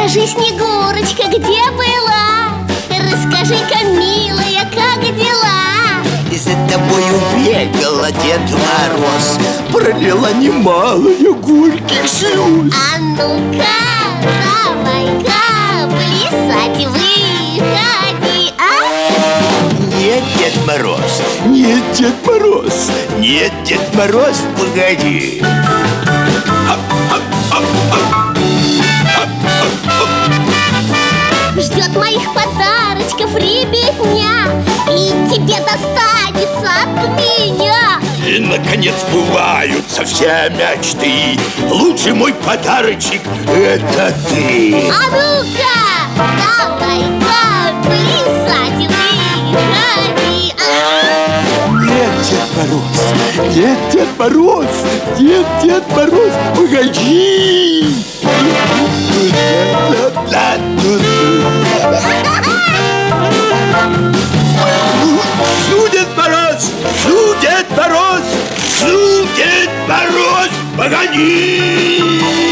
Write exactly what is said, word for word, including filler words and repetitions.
Скажи, Снегурочка, где была? Расскажи-ка, милая, как дела? За тобою бегала Дед Мороз, пролила немалые горьких слез. А ну-ка, давай-ка плясать выходи, а? Нет, Дед Мороз, нет, Дед Мороз, нет, Дед Мороз, погоди. Ждет моих подарочков ребятня, и тебе достанется от меня. И, наконец, сбываются все мечты. Лучший мой подарочек — это ты. А ну-ка, давай-ка плясать выходи, а? Нет, Дед Мороз, нет, Дед Мороз, нет, Дед Мороз, погоди. Ну, Дед Мороз, ну, Дед Мороз, ну, Дед Мороз, погоди.